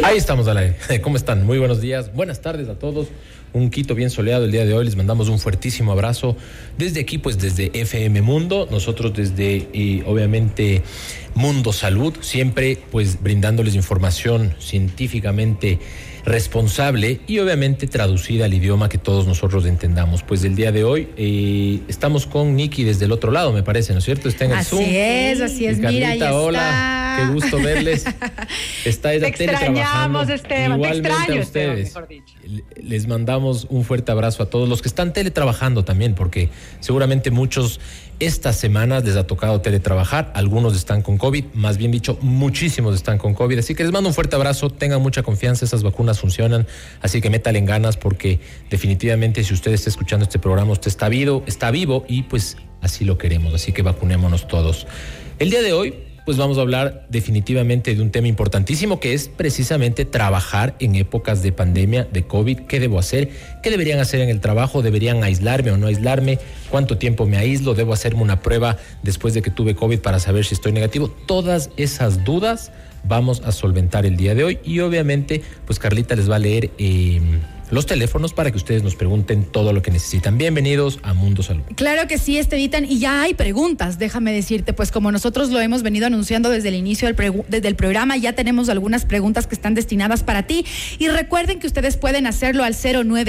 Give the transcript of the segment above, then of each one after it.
Ahí estamos al aire. ¿Cómo están? Muy buenos días. Buenas tardes a todos. Un Quito bien soleado el día de hoy. Les mandamos un fuertísimo abrazo desde aquí, pues desde FM Mundo. Nosotros desde, obviamente, Mundo Salud. Siempre, pues, brindándoles información científicamente responsable y obviamente traducida al idioma que todos nosotros entendamos. Pues el día de hoy estamos con Nikki desde el otro lado, me parece, ¿no es cierto? Está en el Zoom. Así es, mira, ahí está. Hola, qué gusto verles. Está ella extrañamos, Esteban, igualmente te extraño, a ustedes. Esteban, mejor dicho. Les mandamos un fuerte abrazo a todos los que están teletrabajando también, porque seguramente muchos estas semanas les ha tocado teletrabajar, algunos están con COVID, más bien dicho, muchísimos están con COVID, así que les mando un fuerte abrazo, tengan mucha confianza, esas vacunas funcionan, así que métale en ganas porque definitivamente si usted está escuchando este programa, usted está vivo y pues así lo queremos, así que vacunémonos todos. El día de hoy pues vamos a hablar definitivamente de un tema importantísimo que es precisamente trabajar en épocas de pandemia, de COVID. ¿Qué debo hacer? ¿Qué deberían hacer en el trabajo? ¿Deberían aislarme o no aislarme? ¿Cuánto tiempo me aíslo? ¿Debo hacerme una prueba después de que tuve COVID para saber si estoy negativo? Todas esas dudas vamos a solventar el día de hoy y obviamente pues Carlita les va a leer los teléfonos para que ustedes nos pregunten todo lo que necesitan. Bienvenidos a Mundo Salud. Claro que sí, Estevitan, y ya hay preguntas, déjame decirte, pues como nosotros lo hemos venido anunciando desde el inicio del programa, ya tenemos algunas preguntas que están destinadas para ti, y recuerden que ustedes pueden hacerlo al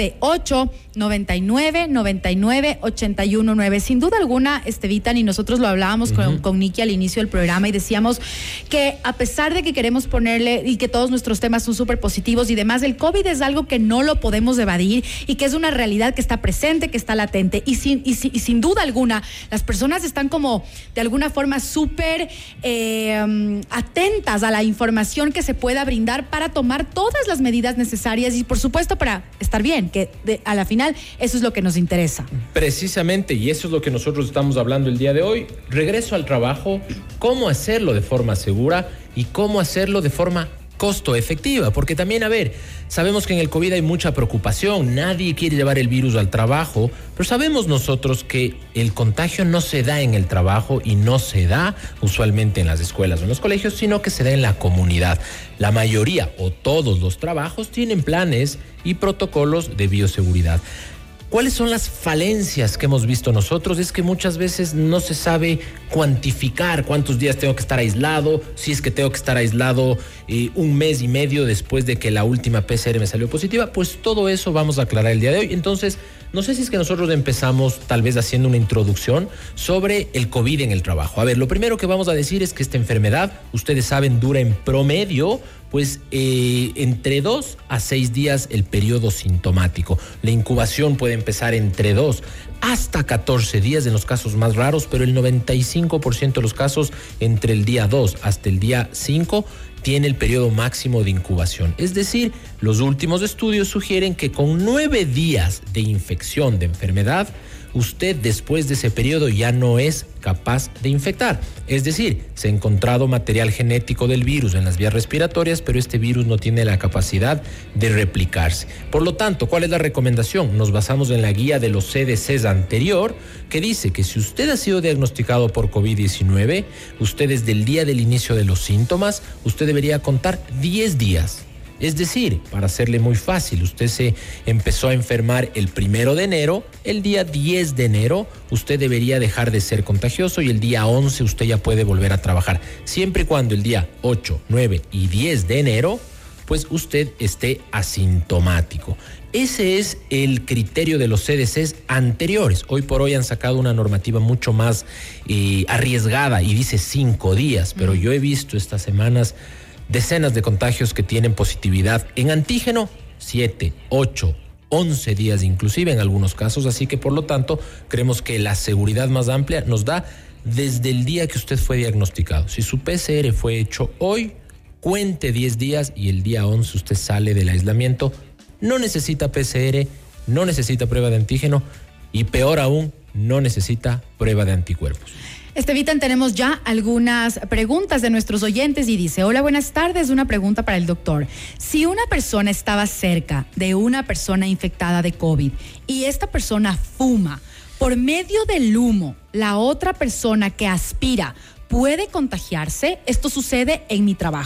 098-99-99-819. Sin duda alguna, Estevitan, y nosotros lo hablábamos con Nikki al inicio del programa, y decíamos que a pesar de que queremos ponerle, y que todos nuestros temas son súper positivos y demás, el COVID es algo que no lo podemos evadir y que es una realidad que está presente, que está latente y sin duda alguna las personas están como de alguna forma súper atentas a la información que se pueda brindar para tomar todas las medidas necesarias y por supuesto para estar bien, que a la final eso es lo que nos interesa. Precisamente, y eso es lo que nosotros estamos hablando el día de hoy. Regreso al trabajo, cómo hacerlo de forma segura y cómo hacerlo de forma costo efectiva, porque también, a ver, sabemos que en el COVID hay mucha preocupación, nadie quiere llevar el virus al trabajo, pero sabemos nosotros que el contagio no se da en el trabajo y no se da usualmente en las escuelas o en los colegios, sino que se da en la comunidad. La mayoría o todos los trabajos tienen planes y protocolos de bioseguridad. ¿Cuáles son las falencias que hemos visto nosotros? Es que muchas veces no se sabe cuantificar cuántos días tengo que estar aislado, si es que tengo que estar aislado un mes y medio después de que la última PCR me salió positiva. Pues todo eso vamos a aclarar el día de hoy. Entonces, no sé si es que nosotros empezamos tal vez haciendo una introducción sobre el COVID en el trabajo. A ver, lo primero que vamos a decir es que esta enfermedad, ustedes saben, dura en promedio pues entre 2 a 6 días el periodo sintomático. La incubación puede empezar entre 2 hasta 14 días en los casos más raros, pero el 95% de los casos entre el día 2 hasta el día 5 tiene el periodo máximo de incubación. Es decir, los últimos estudios sugieren que con 9 días de infección de enfermedad, usted después de ese periodo ya no es capaz de infectar. Es decir, se ha encontrado material genético del virus en las vías respiratorias, pero este virus no tiene la capacidad de replicarse. Por lo tanto, ¿cuál es la recomendación? Nos basamos en la guía de los CDCs anterior, que dice que si usted ha sido diagnosticado por COVID-19, usted desde el día del inicio de los síntomas, usted debería contar 10 días. Es decir, para hacerle muy fácil, usted se empezó a enfermar el 1 de enero, el día 10 de enero usted debería dejar de ser contagioso y el día 11 usted ya puede volver a trabajar. Siempre y cuando el día 8, 9 y 10 de enero, pues usted esté asintomático. Ese es el criterio de los CDCs anteriores. Hoy por hoy han sacado una normativa mucho más arriesgada y dice 5 días, pero yo he visto estas semanas decenas de contagios que tienen positividad en antígeno, 7, 8, 11 días inclusive en algunos casos, así que por lo tanto creemos que la seguridad más amplia nos da desde el día que usted fue diagnosticado. Si su PCR fue hecho hoy, cuente 10 días y el día 11 usted sale del aislamiento, no necesita PCR, no necesita prueba de antígeno y peor aún, no necesita prueba de anticuerpos. Estevitan, tenemos ya algunas preguntas de nuestros oyentes y dice: hola, buenas tardes, una pregunta para el doctor. Si una persona estaba cerca de una persona infectada de COVID y esta persona fuma, por medio del humo, la otra persona que aspira puede contagiarse. Esto sucede en mi trabajo.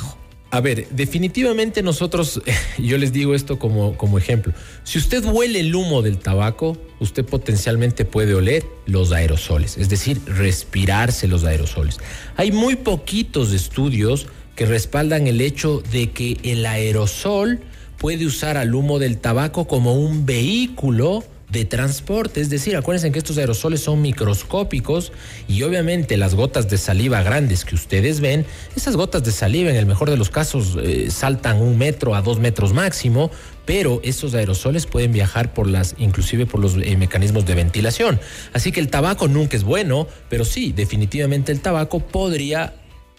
A ver, definitivamente nosotros, yo les digo esto como ejemplo. Si usted huele el humo del tabaco, usted potencialmente puede oler los aerosoles, es decir, respirarse los aerosoles. Hay muy poquitos estudios que respaldan el hecho de que el aerosol puede usar al humo del tabaco como un vehículo de transporte, es decir, acuérdense que estos aerosoles son microscópicos y obviamente las gotas de saliva grandes que ustedes ven, esas gotas de saliva en el mejor de los casos saltan 1 metro a 2 metros máximo, pero estos aerosoles pueden viajar inclusive por los mecanismos de ventilación. Así que el tabaco nunca es bueno, pero sí, definitivamente el tabaco podría,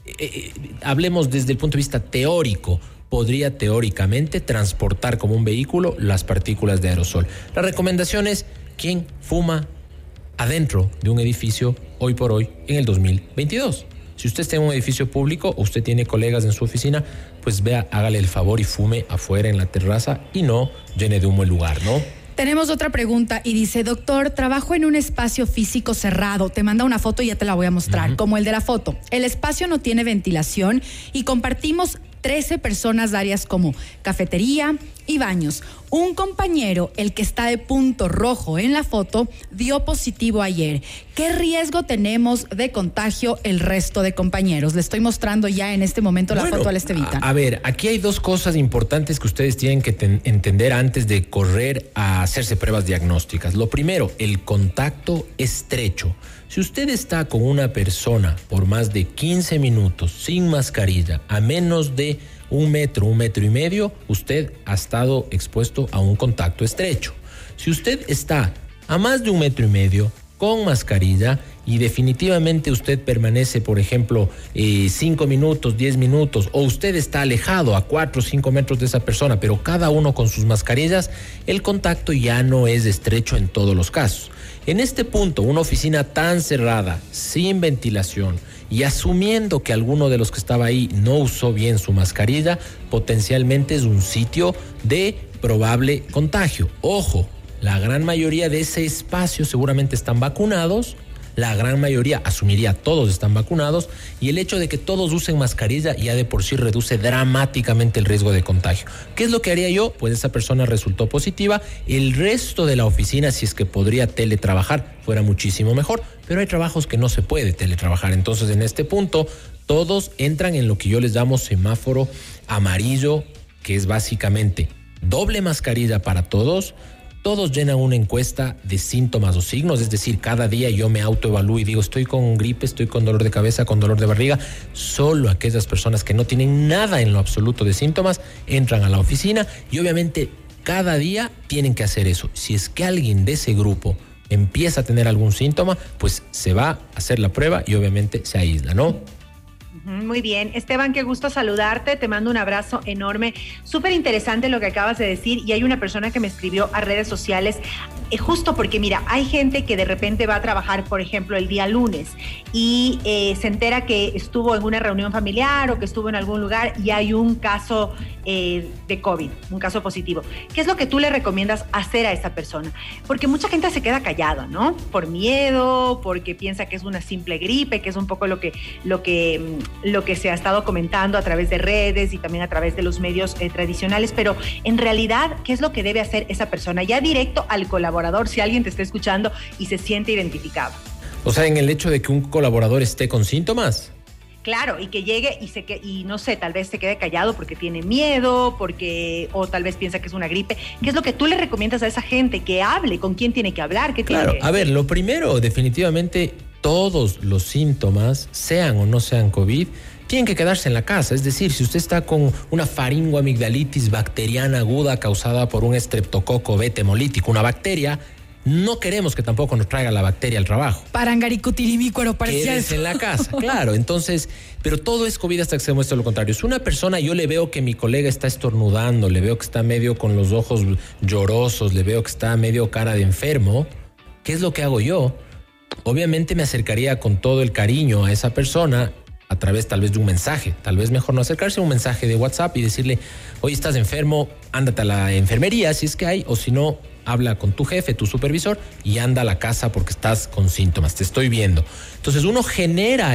hablemos desde el punto de vista teórico, podría teóricamente transportar como un vehículo las partículas de aerosol. La recomendación es: ¿quién fuma adentro de un edificio hoy por hoy en el 2022? Si usted está en un edificio público o usted tiene colegas en su oficina, pues hágale el favor y fume afuera en la terraza y no llene de humo el lugar, ¿no? Tenemos otra pregunta y dice: doctor, trabajo en un espacio físico cerrado. Te manda una foto y ya te la voy a mostrar, como el de la foto. El espacio no tiene ventilación y compartimos 13 personas de áreas como cafetería y baños. Un compañero, el que está de punto rojo en la foto, dio positivo ayer. ¿Qué riesgo tenemos de contagio el resto de compañeros? Le estoy mostrando ya en este momento la foto al Estevita. A ver, aquí hay 2 cosas importantes que ustedes tienen que entender antes de correr a hacerse pruebas diagnósticas. Lo primero, el contacto estrecho. Si usted está con una persona por más de 15 minutos sin mascarilla, a menos de 1 metro, 1 metro y medio, usted ha estado expuesto a un contacto estrecho. Si usted está a más de 1 metro y medio con mascarilla y definitivamente usted permanece, por ejemplo, 5 minutos, 10 minutos, o usted está alejado a 4 o 5 metros de esa persona, pero cada uno con sus mascarillas, el contacto ya no es estrecho en todos los casos. En este punto, una oficina tan cerrada, sin ventilación y asumiendo que alguno de los que estaba ahí no usó bien su mascarilla, potencialmente es un sitio de probable contagio. Ojo, la gran mayoría de ese espacio seguramente están vacunados. La gran mayoría, asumiría, todos están vacunados, y el hecho de que todos usen mascarilla ya de por sí reduce dramáticamente el riesgo de contagio. ¿Qué es lo que haría yo? Pues esa persona resultó positiva, el resto de la oficina, si es que podría teletrabajar, fuera muchísimo mejor, pero hay trabajos que no se puede teletrabajar. Entonces, en este punto, todos entran en lo que yo les llamo semáforo amarillo, que es básicamente doble mascarilla para todos. Todos llenan una encuesta de síntomas o signos, es decir, cada día yo me autoevalúo y digo, estoy con gripe, estoy con dolor de cabeza, con dolor de barriga. Solo aquellas personas que no tienen nada en lo absoluto de síntomas entran a la oficina y obviamente cada día tienen que hacer eso. Si es que alguien de ese grupo empieza a tener algún síntoma, pues se va a hacer la prueba y obviamente se aísla, ¿no? Muy bien. Esteban, qué gusto saludarte. Te mando un abrazo enorme. Súper interesante lo que acabas de decir, y hay una persona que me escribió a redes sociales justo porque, mira, hay gente que de repente va a trabajar, por ejemplo, el día lunes y se entera que estuvo en una reunión familiar o que estuvo en algún lugar y hay un caso de COVID, un caso positivo. ¿Qué es lo que tú le recomiendas hacer a esa persona? Porque mucha gente se queda callada, ¿no? Por miedo, porque piensa que es una simple gripe, que es un poco lo que se ha estado comentando a través de redes y también a través de los medios tradicionales, pero en realidad, ¿qué es lo que debe hacer esa persona? Ya directo al colaborador, si alguien te está escuchando y se siente identificado. O sea, en el hecho de que un colaborador esté con síntomas. Claro, y que llegue y no sé, tal vez se quede callado porque tiene miedo, o tal vez piensa que es una gripe. ¿Qué es lo que tú le recomiendas a esa gente? Que hable, ¿con quién tiene que hablar? Claro, a ver, lo primero, definitivamente, todos los síntomas, sean o no sean COVID, tienen que quedarse en la casa. Es decir, si usted está con una faringoamigdalitis bacteriana aguda causada por un estreptococo beta hemolítico, una bacteria, no queremos que tampoco nos traiga la bacteria al trabajo. Parangaricutirimícuaro, parecía quédese en la casa, claro. Entonces, pero todo es COVID hasta que se muestre lo contrario. Si una persona, yo le veo que mi colega está estornudando, le veo que está medio con los ojos llorosos, le veo que está medio cara de enfermo, ¿qué es lo que hago yo? Obviamente me acercaría con todo el cariño a esa persona a través tal vez de un mensaje. Tal vez mejor no acercarse a un mensaje de WhatsApp y decirle, oye, estás enfermo, ándate a la enfermería si es que hay, o si no, habla con tu jefe, tu supervisor, y anda a la casa porque estás con síntomas, te estoy viendo. Entonces uno genera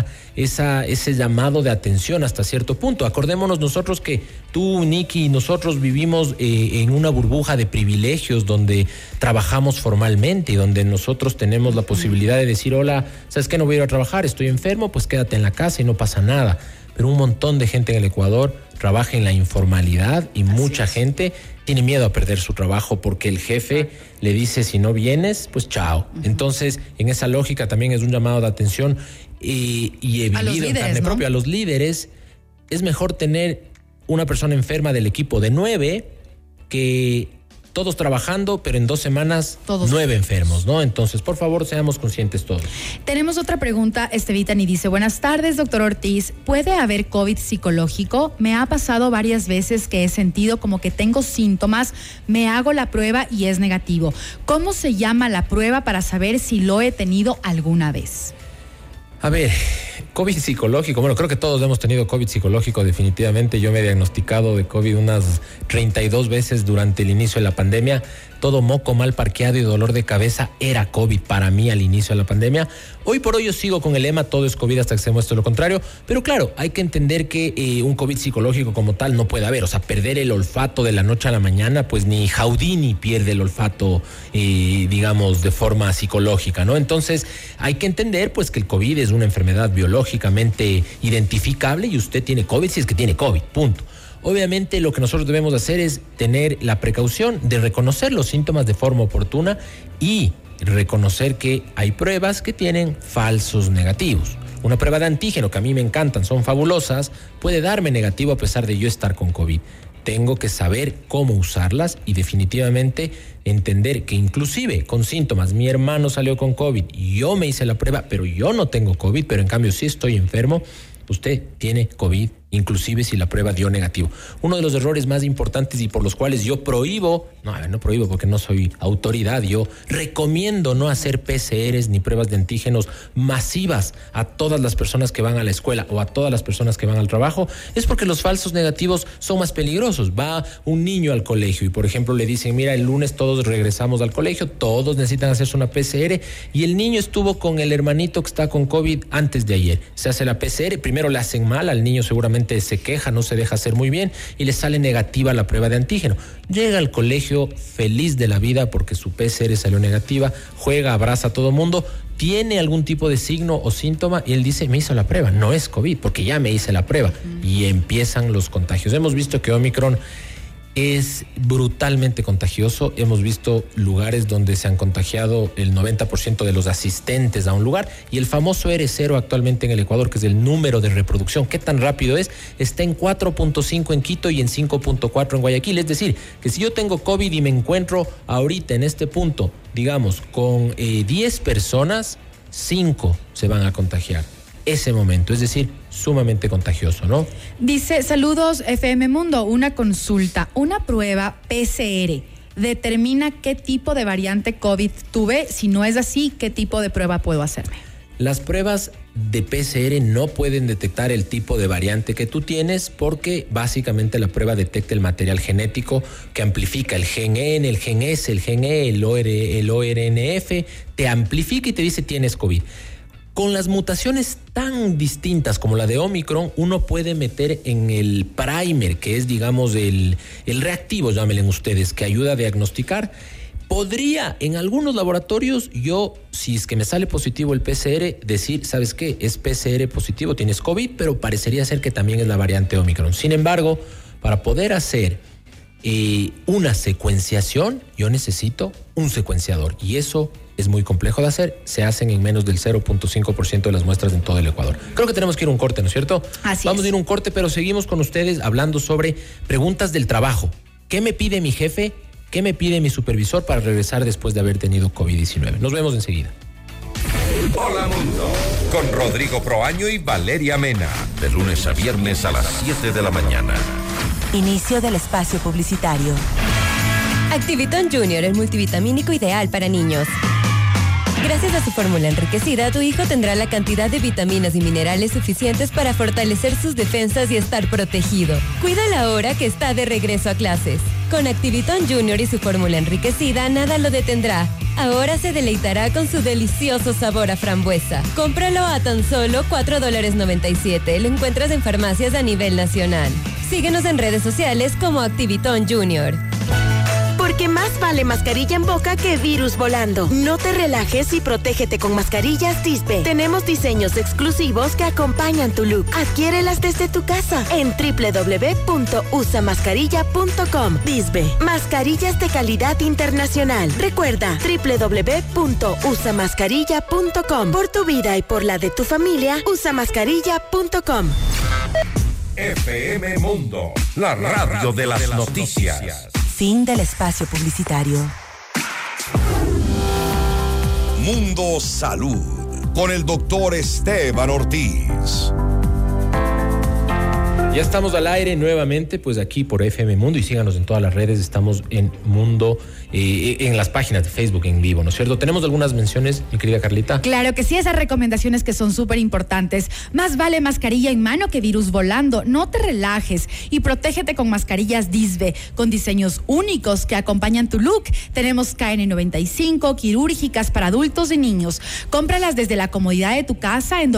ese llamado de atención hasta cierto punto. Acordémonos nosotros que tú, Nikki, y nosotros vivimos en una burbuja de privilegios donde trabajamos formalmente y donde nosotros tenemos la posibilidad de decir, hola, ¿sabes qué? No voy a ir a trabajar, estoy enfermo, pues quédate en la casa y no pasa nada. Pero un montón de gente en el Ecuador trabaja en la informalidad y mucha gente tiene miedo a perder su trabajo porque el jefe le dice, si no vienes, pues chao. Entonces, en esa lógica también es un llamado de atención y he vivido en carne propia. A los líderes es mejor tener una persona enferma del equipo de 9 que todos trabajando, pero en 2 semanas todos 9 enfermos, ¿no? Entonces, por favor, seamos conscientes todos. Tenemos otra pregunta, Estevitan, y dice, buenas tardes, doctor Ortiz. ¿Puede haber COVID psicológico? Me ha pasado varias veces que he sentido como que tengo síntomas, me hago la prueba y es negativo. ¿Cómo se llama la prueba para saber si lo he tenido alguna vez? A ver, COVID psicológico, bueno, creo que todos hemos tenido COVID psicológico definitivamente. Yo me he diagnosticado de COVID unas 32 veces durante el inicio de la pandemia. Todo moco mal parqueado y dolor de cabeza era COVID para mí al inicio de la pandemia. Hoy por hoy yo sigo con el lema, todo es COVID hasta que se muestre lo contrario. Pero claro, hay que entender que un COVID psicológico como tal no puede haber. O sea, perder el olfato de la noche a la mañana, pues ni Houdini pierde el olfato, digamos, de forma psicológica, ¿no? Entonces, hay que entender, pues, que el COVID es una enfermedad biológicamente identificable y usted tiene COVID si es que tiene COVID, punto. Obviamente lo que nosotros debemos hacer es tener la precaución de reconocer los síntomas de forma oportuna y reconocer que hay pruebas que tienen falsos negativos. Una prueba de antígeno que a mí me encantan, son fabulosas, puede darme negativo a pesar de yo estar con COVID. Tengo que saber cómo usarlas y definitivamente entender que inclusive con síntomas, mi hermano salió con COVID, yo me hice la prueba, pero yo no tengo COVID, pero en cambio sí estoy enfermo. Usted tiene COVID, inclusive si la prueba dio negativo. Uno de los errores más importantes y por los cuales yo prohíbo, no prohíbo porque no soy autoridad, yo recomiendo no hacer PCRs ni pruebas de antígenos masivas a todas las personas que van a la escuela o a todas las personas que van al trabajo, es porque los falsos negativos son más peligrosos. Va un niño al colegio y, por ejemplo, le dicen, mira, el lunes todos regresamos al colegio, todos necesitan hacerse una PCR y el niño estuvo con el hermanito que está con COVID antes de ayer. Se hace la PCR, primero le hacen mal, al niño seguramente se queja, no se deja hacer muy bien y le sale negativa la prueba de antígeno. Llega al colegio feliz de la vida porque su PCR salió negativa, juega, abraza a todo mundo, tiene algún tipo de signo o síntoma y él dice, me hizo la prueba, no es COVID porque ya me hice la prueba y empiezan los contagios. Hemos visto que Omicron es brutalmente contagioso. Hemos visto lugares donde se han contagiado el 90% de los asistentes a un lugar y el famoso R0 actualmente en el Ecuador, que es el número de reproducción, ¿qué tan rápido es? Está en 4.5 en Quito y en 5.4 en Guayaquil. Es decir, que si yo tengo COVID y me encuentro ahorita en este punto, digamos, con 10 personas, 5 se van a contagiar. Ese momento, es decir, sumamente contagioso, ¿no? Dice, saludos FM Mundo, una consulta, una prueba PCR determina qué tipo de variante COVID tuve, si no es así, ¿qué tipo de prueba puedo hacerme? Las pruebas de PCR no pueden detectar el tipo de variante que tú tienes porque básicamente la prueba detecta el material genético que amplifica el gen N, el gen S, el gen E, el ORNF, te amplifica y te dice tienes COVID. Con las mutaciones tan distintas como la de Omicron, uno puede meter en el primer, que es, digamos, el reactivo, llámenle ustedes, que ayuda a diagnosticar. Podría, en algunos laboratorios, yo, si es que me sale positivo el PCR, decir, ¿sabes qué? Es PCR positivo, tienes COVID, pero parecería ser que también es la variante Omicron. Sin embargo, para poder hacer una secuenciación, yo necesito un secuenciador y eso es muy complejo de hacer, se hacen en menos del 0.5% de las muestras en todo el Ecuador. Creo que tenemos que ir a un corte, ¿no es cierto? Vamos a ir a un corte, pero seguimos con ustedes hablando sobre preguntas del trabajo. ¿Qué me pide mi jefe? ¿Qué me pide mi supervisor para regresar después de haber tenido COVID-19? Nos vemos enseguida. Hola Mundo, con Rodrigo Proaño y Valeria Mena, de lunes a viernes a las 7 de la mañana. Inicio del espacio publicitario. Activitón Junior, el multivitamínico ideal para niños. Gracias a su fórmula enriquecida, tu hijo tendrá la cantidad de vitaminas y minerales suficientes para fortalecer sus defensas y estar protegido. Cuídala ahora que está de regreso a clases. Con Activitón Junior y su fórmula enriquecida, nada lo detendrá. Ahora se deleitará con su delicioso sabor a frambuesa. Cómpralo a tan solo $4.97. Lo encuentras en farmacias a nivel nacional. Síguenos en redes sociales como Activitón Junior. Porque más vale mascarilla en boca que virus volando. No te relajes y protégete con mascarillas Disbe. Tenemos diseños exclusivos que acompañan tu look. Adquiérelas desde tu casa en www.usamascarilla.com. Disbe, mascarillas de calidad internacional. Recuerda, www.usamascarilla.com. Por tu vida y por la de tu familia, usamascarilla.com. FM Mundo, la radio de las noticias. Fin del espacio publicitario. Mundo Salud, con el doctor Esteban Ortiz. Ya estamos al aire nuevamente, pues aquí por FM Mundo, y síganos en todas las redes, estamos en Mundo, en las páginas de Facebook en vivo, ¿no es cierto? ¿Tenemos algunas menciones, mi querida Carlita? Claro que sí, esas recomendaciones que son súper importantes. Más vale mascarilla en mano que virus volando. No te relajes y protégete con mascarillas Disbe, con diseños únicos que acompañan tu look. Tenemos KN95, quirúrgicas para adultos y niños. Cómpralas desde la comodidad de tu casa en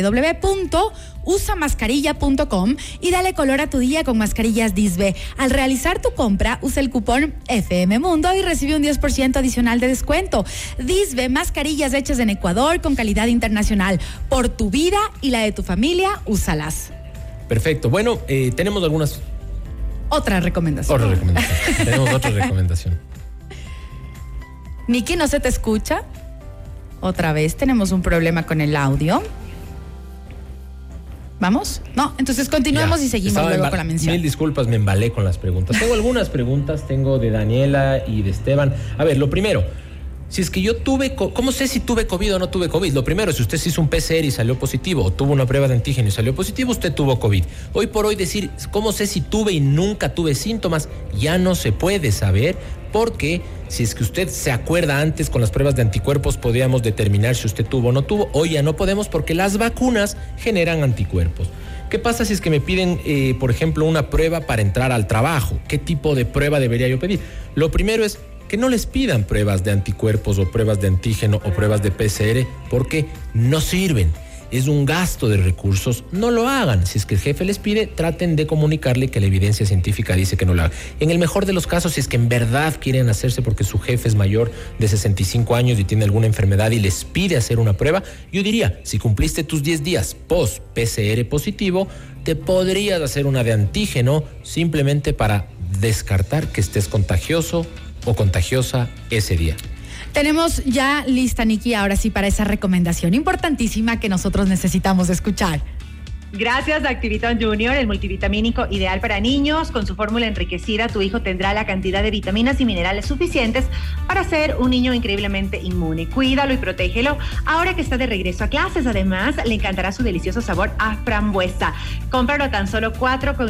www.usamascarilla.com y dale color a tu día con mascarillas Disbe. Al realizar tu compra, usa el cupón FM Mundo y recibe un 10% adicional de descuento. Disbe, mascarillas hechas en Ecuador con calidad internacional. Por tu vida y la de tu familia, úsalas. Perfecto. Bueno, tenemos algunas... Otra recomendación. Tenemos otra recomendación. Niki, ¿no se te escucha? Otra vez tenemos un problema con el audio. ¿Vamos? No, entonces continuemos y seguimos luego con la mención. Mil disculpas, me embalé con las preguntas. Tengo algunas preguntas, tengo de Daniela y de Esteban. A ver, lo primero, si es que yo tuve, ¿cómo sé si tuve COVID o no tuve COVID? Lo primero, si usted se hizo un PCR y salió positivo, o tuvo una prueba de antígeno y salió positivo, usted tuvo COVID. Hoy por hoy decir, ¿cómo sé si tuve y nunca tuve síntomas? Ya no se puede saber, porque si es que usted se acuerda antes con las pruebas de anticuerpos podíamos determinar si usted tuvo o no tuvo. Hoy ya no podemos porque las vacunas generan anticuerpos. ¿Qué pasa si es que me piden, por ejemplo, una prueba para entrar al trabajo? ¿Qué tipo de prueba debería yo pedir? Lo primero es que no les pidan pruebas de anticuerpos o pruebas de antígeno o pruebas de PCR porque no sirven. Es un gasto de recursos, no lo hagan. Si es que el jefe les pide, traten de comunicarle que la evidencia científica dice que no lo hagan. En el mejor de los casos, si es que en verdad quieren hacerse porque su jefe es mayor de 65 años y tiene alguna enfermedad y les pide hacer una prueba, yo diría, si cumpliste tus 10 días post PCR positivo, te podrías hacer una de antígeno simplemente para descartar que estés contagioso o contagiosa ese día. Tenemos ya lista, Niki, ahora sí, para esa recomendación importantísima que nosotros necesitamos escuchar. Gracias a Activitón Junior, el multivitamínico ideal para niños. Con su fórmula enriquecida, tu hijo tendrá la cantidad de vitaminas y minerales suficientes para ser un niño increíblemente inmune. Cuídalo y protégelo ahora que está de regreso a clases. Además, le encantará su delicioso sabor a frambuesa. Cómpralo a tan solo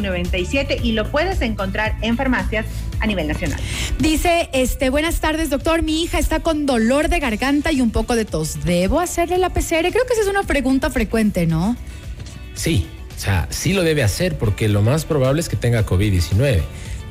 $4.97 y lo puedes encontrar en farmacias a nivel nacional. Dice, buenas tardes, doctor. Mi hija está con dolor de garganta y un poco de tos. ¿Debo hacerle la PCR? Creo que esa es una pregunta frecuente, ¿no? Sí, o sea, sí lo debe hacer porque lo más probable es que tenga COVID-19.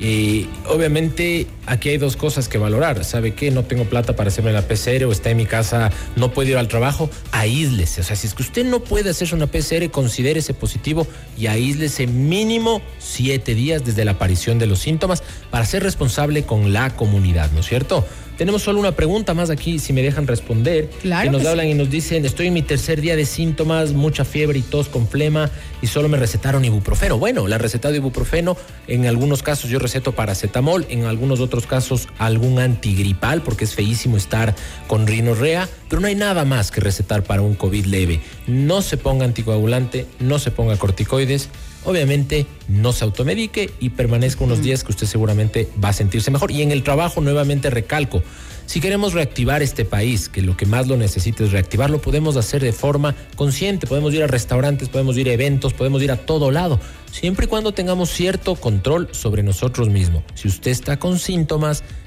Y obviamente aquí hay dos cosas que valorar. ¿Sabe qué? No tengo plata para hacerme la PCR o está en mi casa, no puedo ir al trabajo, aíslese. O sea, si es que usted no puede hacerse una PCR, considérese positivo y aíslese mínimo 7 días desde la aparición de los síntomas para ser responsable con la comunidad, ¿no es cierto? Tenemos solo una pregunta más aquí, si me dejan responder. Claro que nos que hablan sí. y nos dicen, estoy en mi tercer día de síntomas, mucha fiebre y tos con flema y solo me recetaron ibuprofeno. Bueno, le han recetado ibuprofeno, en algunos casos yo receto paracetamol, en algunos otros casos algún antigripal, porque es feísimo estar con rinorrea, pero no hay nada más que recetar para un COVID leve. No se ponga anticoagulante, no se ponga corticoides. Obviamente no se automedique y permanezca unos días que usted seguramente va a sentirse mejor. Y en el trabajo nuevamente recalco, si queremos reactivar este país, que lo que más lo necesita es reactivarlo, podemos hacer de forma consciente, podemos ir a restaurantes, podemos ir a eventos, podemos ir a todo lado, siempre y cuando tengamos cierto control sobre nosotros mismos. Si usted está con síntomas,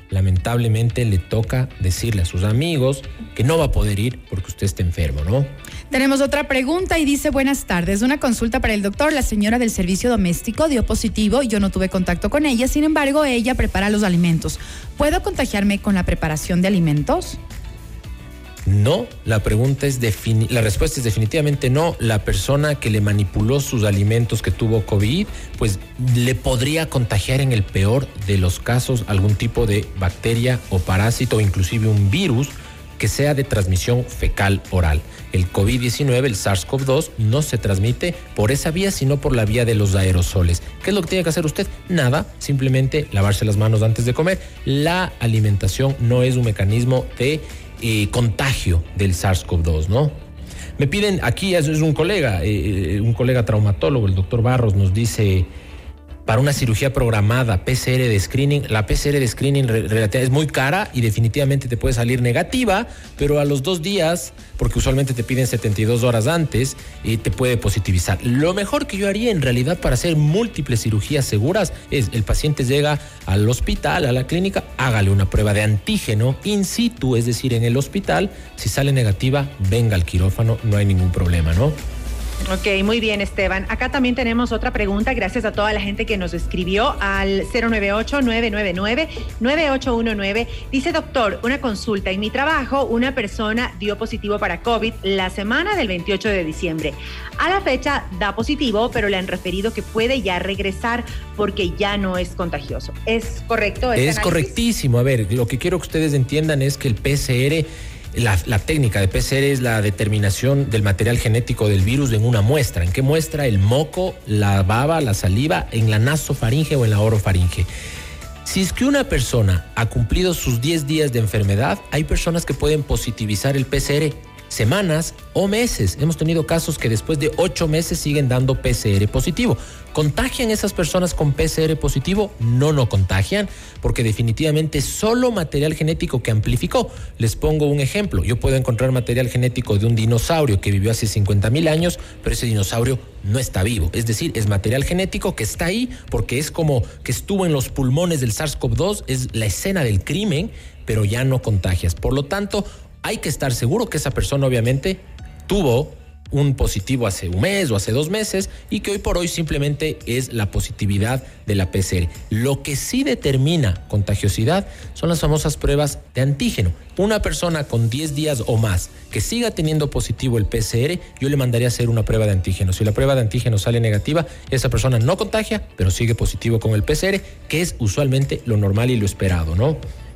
lamentablemente le toca decirle a sus amigos que no va a poder ir porque usted está enfermo, ¿no? Tenemos otra pregunta y dice: buenas tardes, una consulta para el doctor. La señora del servicio doméstico dio positivo y yo no tuve contacto con ella, sin embargo ella prepara los alimentos. ¿Puedo contagiarme con la preparación de alimentos? No, la respuesta es definitivamente no. La persona que le manipuló sus alimentos, que tuvo COVID, pues le podría contagiar en el peor de los casos algún tipo de bacteria o parásito o inclusive un virus que sea de transmisión fecal oral. El COVID-19, el SARS-CoV-2, no se transmite por esa vía, sino por la vía de los aerosoles. ¿Qué es lo que tiene que hacer usted? Nada, simplemente lavarse las manos antes de comer. La alimentación no es un mecanismo de contagio del SARS-CoV-2, ¿no? Me piden, aquí es un colega traumatólogo, el doctor Barros, nos dice: para una cirugía programada, PCR de screening, la PCR de screening es muy cara y definitivamente te puede salir negativa, pero a los 2 días, porque usualmente te piden 72 horas antes, te puede positivizar. Lo mejor que yo haría en realidad para hacer múltiples cirugías seguras es: el paciente llega al hospital, a la clínica, hágale una prueba de antígeno in situ, es decir, en el hospital. Si sale negativa, venga al quirófano, no hay ningún problema, ¿no? Ok, muy bien, Esteban. Acá también tenemos otra pregunta, gracias a toda la gente que nos escribió al 098-999-9819. Dice: doctor, una consulta. En mi trabajo, una persona dio positivo para COVID la semana del 28 de diciembre. A la fecha da positivo, pero le han referido que puede ya regresar porque ya no es contagioso. ¿Es correcto? Es correctísimo. A ver, lo que quiero que ustedes entiendan es que el PCR... La técnica de PCR es la determinación del material genético del virus en una muestra. ¿En qué muestra? El moco, la baba, la saliva, en la nasofaringe o en la orofaringe. Si es que una persona ha cumplido sus 10 días de enfermedad, hay personas que pueden positivizar el PCR semanas o meses. Hemos tenido casos que después de 8 meses siguen dando PCR positivo. ¿Contagian esas personas con PCR positivo? No contagian, porque definitivamente solo material genético que amplificó. Les pongo un ejemplo. Yo puedo encontrar material genético de un dinosaurio que vivió hace 50,000 años, pero ese dinosaurio no está vivo. Es decir, es material genético que está ahí porque es como que estuvo en los pulmones del SARS-CoV-2, es la escena del crimen, pero ya no contagias. Por lo tanto, hay que estar seguro que esa persona obviamente tuvo un positivo hace un mes o hace 2 meses y que hoy por hoy simplemente es la positividad de la PCR. Lo que sí determina contagiosidad son las famosas pruebas de antígeno. Una persona con 10 días o más que siga teniendo positivo el PCR, yo le mandaría a hacer una prueba de antígeno. Si la prueba de antígeno sale negativa, esa persona no contagia, pero sigue positivo con el PCR, que es usualmente lo normal y lo esperado, ¿no?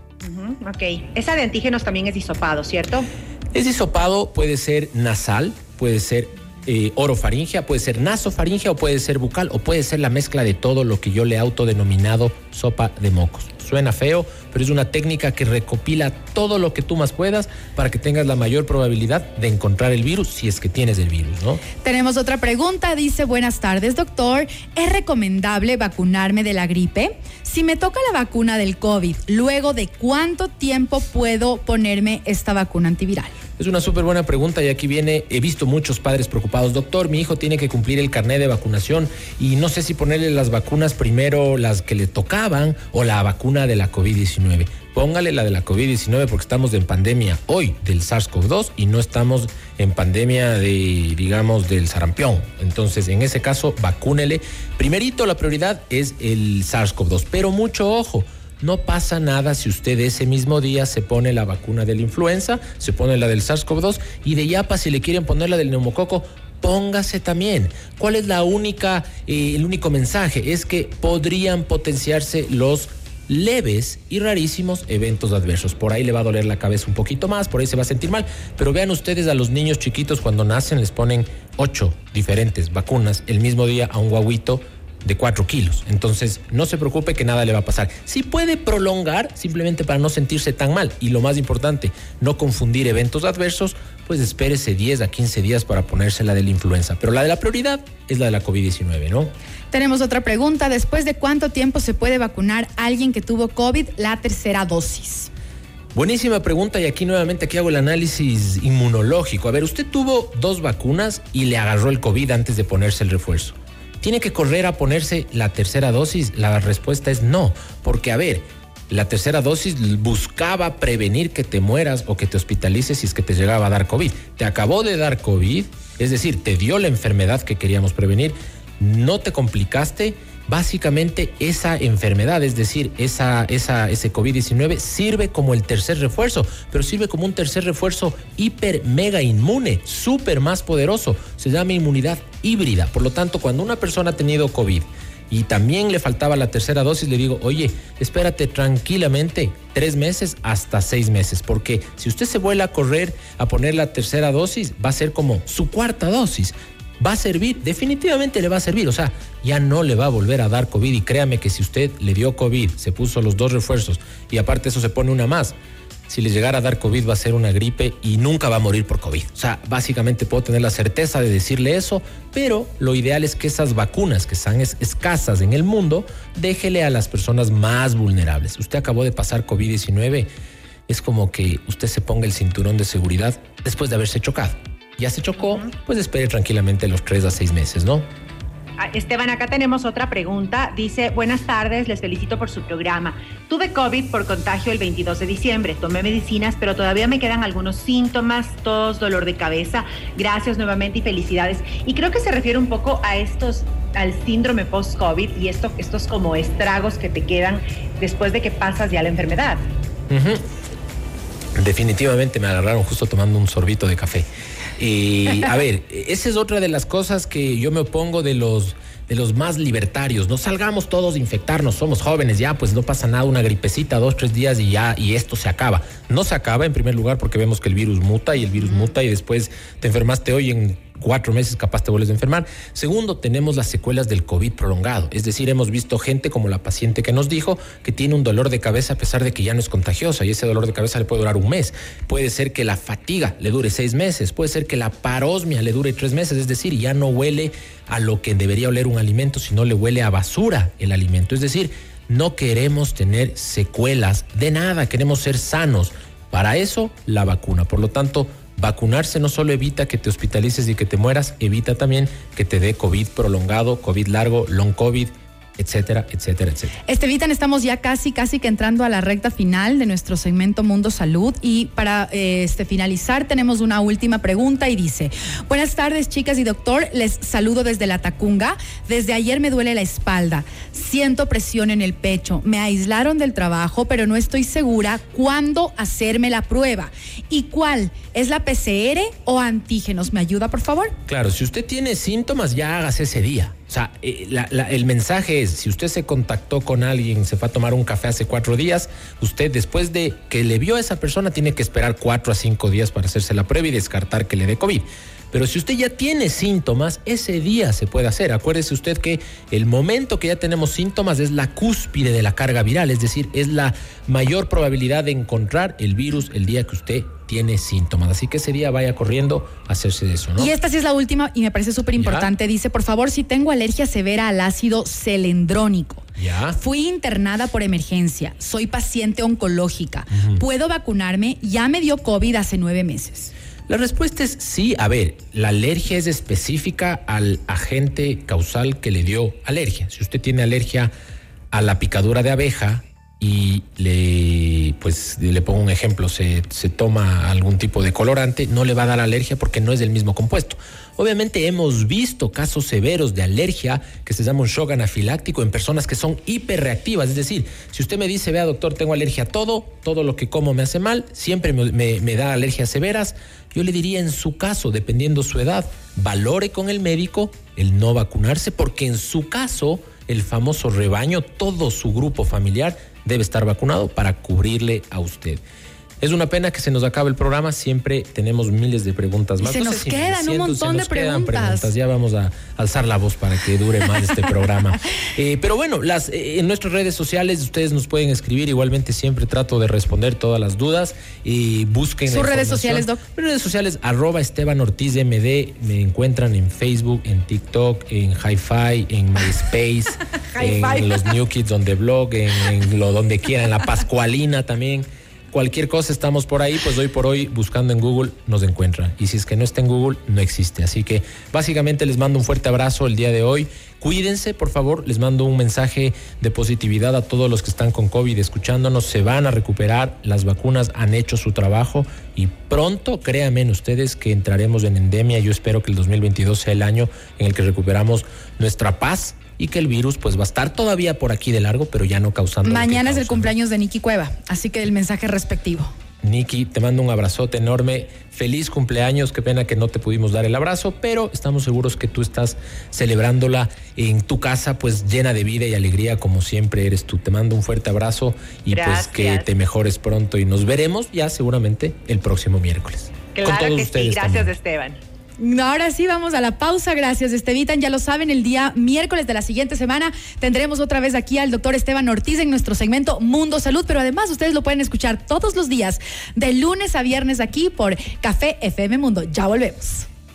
Ok, esa de antígenos también es hisopado, ¿cierto? Es hisopado, puede ser nasal, puede ser orofaringea, puede ser nasofaringea o puede ser bucal o puede ser la mezcla de todo lo que yo le he autodenominado sopa de mocos. Suena feo, pero es una técnica que recopila todo lo que tú más puedas para que tengas la mayor probabilidad de encontrar el virus si es que tienes el virus, ¿no? Tenemos otra pregunta, dice: buenas tardes, doctor. ¿Es recomendable vacunarme de la gripe? Si me toca la vacuna del COVID, ¿luego de cuánto tiempo puedo ponerme esta vacuna antiviral? Es una súper buena pregunta y aquí viene, he visto muchos padres preocupados. Doctor, mi hijo tiene que cumplir el carnet de vacunación y no sé si ponerle las vacunas primero, las que le tocaban, o la vacuna de la COVID-19. Póngale la de la COVID-19 porque estamos en pandemia hoy del SARS-CoV-2 y no estamos en pandemia del sarampión. Entonces, en ese caso, vacúnele. Primerito, la prioridad es el SARS-CoV-2, pero mucho ojo. No pasa nada si usted ese mismo día se pone la vacuna de la influenza, se pone la del SARS-CoV-2 y de yapa, si le quieren poner la del neumococo, póngase también. ¿Cuál es el único mensaje? Es que podrían potenciarse los leves y rarísimos eventos adversos. Por ahí le va a doler la cabeza un poquito más, por ahí se va a sentir mal, pero vean ustedes a los niños chiquitos cuando nacen les ponen 8 diferentes vacunas el mismo día a un guaguito de 4 kilos. Entonces, no se preocupe que nada le va a pasar. Sí puede prolongar simplemente para no sentirse tan mal. Y lo más importante, no confundir eventos adversos, pues espérese 10 a 15 días para ponerse la de la influenza. Pero la de la prioridad es la de la COVID-19, ¿no? Tenemos otra pregunta. ¿Después de cuánto tiempo se puede vacunar a alguien que tuvo COVID la tercera dosis? Buenísima pregunta y aquí nuevamente hago el análisis inmunológico. A ver, usted tuvo 2 vacunas y le agarró el COVID antes de ponerse el refuerzo. ¿Tiene que correr a ponerse la tercera dosis? La respuesta es no, porque a ver, La tercera dosis buscaba prevenir que te mueras o que te hospitalices si es que te llegaba a dar COVID. Te acabó de dar COVID, es decir, te dio la enfermedad que queríamos prevenir, no te complicaste. Básicamente esa enfermedad, es decir, ese COVID-19 sirve como el tercer refuerzo, pero sirve como un tercer refuerzo hiper mega inmune, súper más poderoso. Se llama inmunidad híbrida. Por lo tanto, cuando una persona ha tenido COVID y también le faltaba la tercera dosis, le digo, oye, espérate tranquilamente 3 meses hasta 6 meses, porque si usted se vuelve a correr a poner la tercera dosis, va a ser como su cuarta dosis. Va a servir, definitivamente le va a servir, o sea, ya no le va a volver a dar COVID, y créame que si usted le dio COVID, se puso los 2 refuerzos y aparte eso se pone una más, si le llegara a dar COVID va a ser una gripe y nunca va a morir por COVID. O sea, básicamente puedo tener la certeza de decirle eso, pero lo ideal es que esas vacunas que están escasas en el mundo, déjele a las personas más vulnerables. Usted acabó de pasar COVID-19, es como que usted se ponga el cinturón de seguridad después de haberse chocado. Ya se chocó, pues espere tranquilamente los 3 a 6 meses, ¿no? Esteban, acá tenemos otra pregunta. Dice, buenas tardes, les felicito por su programa. Tuve COVID por contagio el 22 de diciembre. Tomé medicinas, pero todavía me quedan algunos síntomas, tos, dolor de cabeza. Gracias nuevamente y felicidades. Y creo que se refiere un poco a al síndrome post-COVID y estos como estragos que te quedan después de que pasas ya la enfermedad. Definitivamente me agarraron justo tomando un sorbito de café. A ver, esa es otra de las cosas que yo me opongo de los más libertarios. No salgamos todos a infectarnos, somos jóvenes ya, pues no pasa nada, una gripecita, 2, 3 días y ya, y esto se acaba. No se acaba en primer lugar porque vemos que el virus muta y después te enfermaste hoy, en 4 meses capaz te vuelves a enfermar. Segundo, tenemos las secuelas del COVID prolongado, es decir, hemos visto gente como la paciente que nos dijo que tiene un dolor de cabeza a pesar de que ya no es contagiosa, y ese dolor de cabeza le puede durar 1 mes. Puede ser que la fatiga le dure 6 meses, puede ser que la parosmia le dure 3 meses, es decir, ya no huele a lo que debería oler un alimento, sino le huele a basura el alimento. Es decir, no queremos tener secuelas de nada, queremos ser sanos. Para eso, la vacuna. Por lo tanto, vacunarse no solo evita que te hospitalices y que te mueras, evita también que te dé COVID prolongado, COVID largo, long COVID, etcétera, etcétera, etcétera. Estevitan, estamos ya casi que entrando a la recta final de nuestro segmento Mundo Salud, y para finalizar tenemos una última pregunta y dice: buenas tardes, chicas y doctor, les saludo desde La Tacunga. Desde ayer me duele la espalda, siento presión en el pecho, me aislaron del trabajo, pero no estoy segura cuándo hacerme la prueba y cuál es, la PCR o antígenos. ¿Me ayuda, por favor? Claro, si usted tiene síntomas, ya hágase ese día. O sea, el mensaje es, si usted se contactó con alguien, se fue a tomar un café hace 4 días, usted después de que le vio a esa persona tiene que esperar 4 a 5 días para hacerse la prueba y descartar que le dé COVID. Pero si usted ya tiene síntomas, ese día se puede hacer. Acuérdese usted que el momento que ya tenemos síntomas es la cúspide de la carga viral, es decir, es la mayor probabilidad de encontrar el virus el día que usted tiene síntomas. Así que ese día vaya corriendo a hacerse de eso, ¿no? Y esta sí es la última y me parece súper importante. Dice, por favor, si tengo alergia severa al ácido celendrónico. Ya. Fui internada por emergencia. Soy paciente oncológica. ¿Puedo vacunarme? Ya me dio COVID hace 9 meses. La respuesta es sí. A ver, la alergia es específica al agente causal que le dio alergia. Si usted tiene alergia a la picadura de abeja y le pongo un ejemplo, se toma algún tipo de colorante, no le va a dar alergia porque no es del mismo compuesto. Obviamente hemos visto casos severos de alergia que se llama un shock anafiláctico en personas que son hiperreactivas. Es decir, si usted me dice, vea doctor, tengo alergia a todo lo que como me hace mal, siempre me da alergias severas, yo le diría, en su caso, dependiendo su edad, valore con el médico el no vacunarse, porque en su caso, el famoso rebaño, todo su grupo familiar debe estar vacunado para cubrirle a usted. Es una pena que se nos acabe el programa, siempre tenemos miles de preguntas más. Se nos quedan un montón de preguntas. Ya vamos a alzar la voz para que dure más este programa. Pero bueno, en nuestras redes sociales ustedes nos pueden escribir, igualmente siempre trato de responder todas las dudas. Busquen sus redes sociales, Doc. Mis redes sociales, @EstebanOrtizMD, me encuentran en Facebook, en TikTok, en Hi-Fi, en MySpace, en los New Kids on the Blog, en lo donde quieran, en la Pascualina también. Cualquier cosa estamos por ahí, pues hoy por hoy buscando en Google nos encuentra. Y si es que no está en Google, no existe. Así que básicamente les mando un fuerte abrazo el día de hoy. Cuídense, por favor, les mando un mensaje de positividad a todos los que están con COVID escuchándonos. Se van a recuperar, las vacunas han hecho su trabajo y pronto, créanme ustedes, que entraremos en endemia. Yo espero que el 2022 sea el año en el que recuperamos nuestra paz y que el virus pues va a estar todavía por aquí de largo, pero ya no causando. Mañana es el cumpleaños de Nicky Cueva, así que el mensaje respectivo. Nicky, te mando un abrazote enorme, feliz cumpleaños, qué pena que no te pudimos dar el abrazo, pero estamos seguros que tú estás celebrándola en tu casa, pues llena de vida y alegría como siempre eres tú. Te mando un fuerte abrazo y Gracias. pues que te mejores pronto y nos veremos ya seguramente el próximo miércoles. Claro con todos que ustedes sí, gracias también. Esteban. Ahora sí, vamos a la pausa. Gracias, Estevitan. Ya lo saben, el día miércoles de la siguiente semana tendremos otra vez aquí al doctor Esteban Ortiz en nuestro segmento Mundo Salud, pero además ustedes lo pueden escuchar todos los días, de lunes a viernes aquí por Café FM Mundo. Ya volvemos.